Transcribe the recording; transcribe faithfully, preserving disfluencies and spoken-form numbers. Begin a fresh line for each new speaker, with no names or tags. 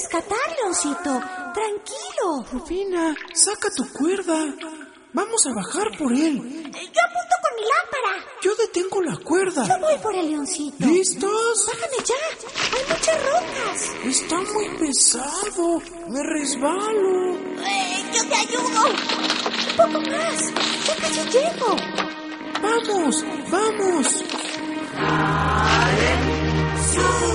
rescatar, Leoncito. Tranquilo.
Rufina, saca tu cuerda. Vamos a bajar por él.
Yo apunto con mi lámpara.
Yo detengo la cuerda.
Yo voy por el Leoncito.
¿Listos?
Bájame ya. Hay muchas rocas.
Está muy pesado. Me resbalo.
Eh, yo te ayudo. Un poco más. Ya casi llego.
Vamos, vamos.
¡Sube!